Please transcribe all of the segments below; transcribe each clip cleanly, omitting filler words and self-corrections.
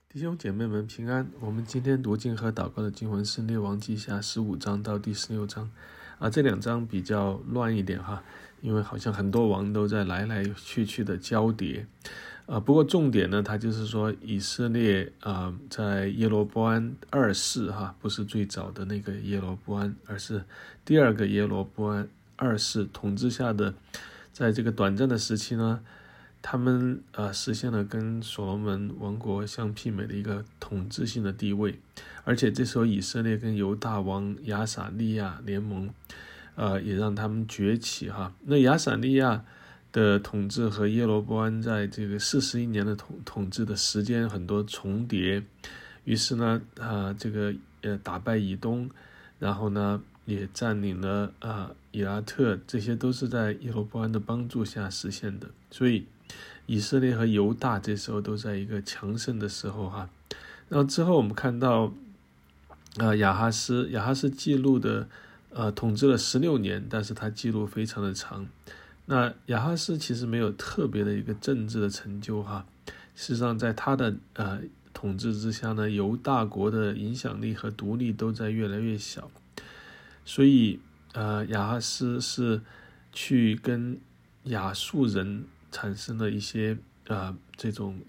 弟兄姐妹们平安。我们今天读经和祷告的经文是列王记下15章到第16章这两章比较乱一点因为好像很多王都在来来去去的交叠不过重点呢，它就是说以色列在耶罗波安二世不是最早的那个耶罗波安，而是第二个耶罗波安二世统治下的，在这个短暂的时期呢，他们实现了跟所罗门王国相媲美的一个统治性的地位，而且这时候以色列跟犹大王亚撒利亚联盟也让他们崛起那亚撒利亚的统治和耶罗波安在这个41年的统治的时间很多重叠，于是呢这个打败以东，然后呢也占领了以拉特，这些都是在耶罗波安的帮助下实现的，所以以色列和犹大这时候都在一个强盛的时候然后之后我们看到亚哈斯记录的统治了16年，但是他记录非常的长。那亚哈斯其实没有特别的一个政治的成就事实上在他的统治之下呢，犹大国的影响力和独立都在越来越小，所以亚哈斯是去跟亚述人产生了一些这种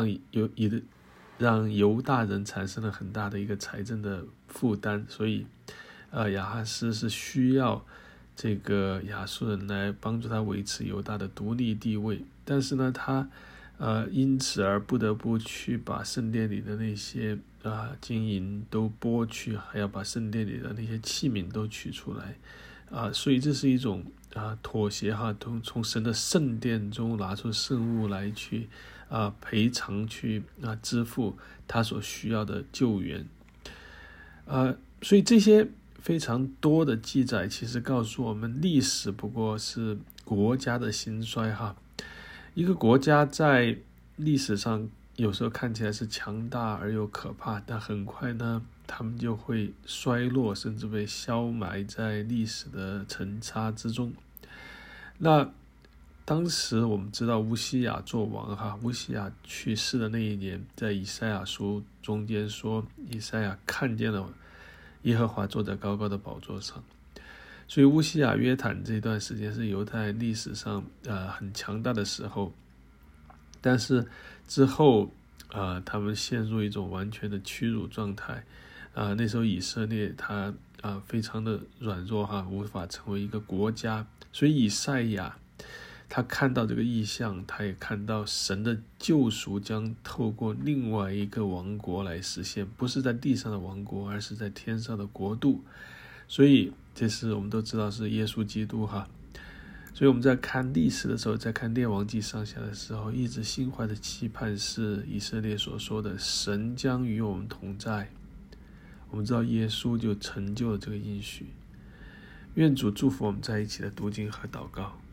让犹大人产生了很大的一个财政的负担，所以亚哈斯是需要这个亚述人来帮助他维持犹大的独立地位，但是呢他因此而不得不去把圣殿里的那些金银都剥去，还要把圣殿里的那些器皿都取出来所以这是一种妥协从神的圣殿中拿出圣物来去赔偿，去支付他所需要的救援所以这些非常多的记载其实告诉我们，历史不过是国家的兴衰一个国家在历史上有时候看起来是强大而又可怕，但很快呢他们就会衰落，甚至被消埋在历史的尘沙之中。那当时我们知道乌西雅做王乌西雅去世的那一年，在以赛亚书中间说，以赛亚看见了耶和华坐在高高的宝座上，所以乌西雅约坦这段时间是犹太历史上很强大的时候，但是之后他们陷入一种完全的屈辱状态那时候以色列他非常的软弱无法成为一个国家，所以以赛亚他看到这个异象，他也看到神的救赎将透过另外一个王国来实现，不是在地上的王国，而是在天上的国度，所以这是我们都知道是耶稣基督所以我们在看历史的时候，在看列王记上下的时候，一直心怀的期盼是以色列所说的神将与我们同在，我们知道耶稣就成就了这个应许。愿主祝福我们在一起的读经和祷告。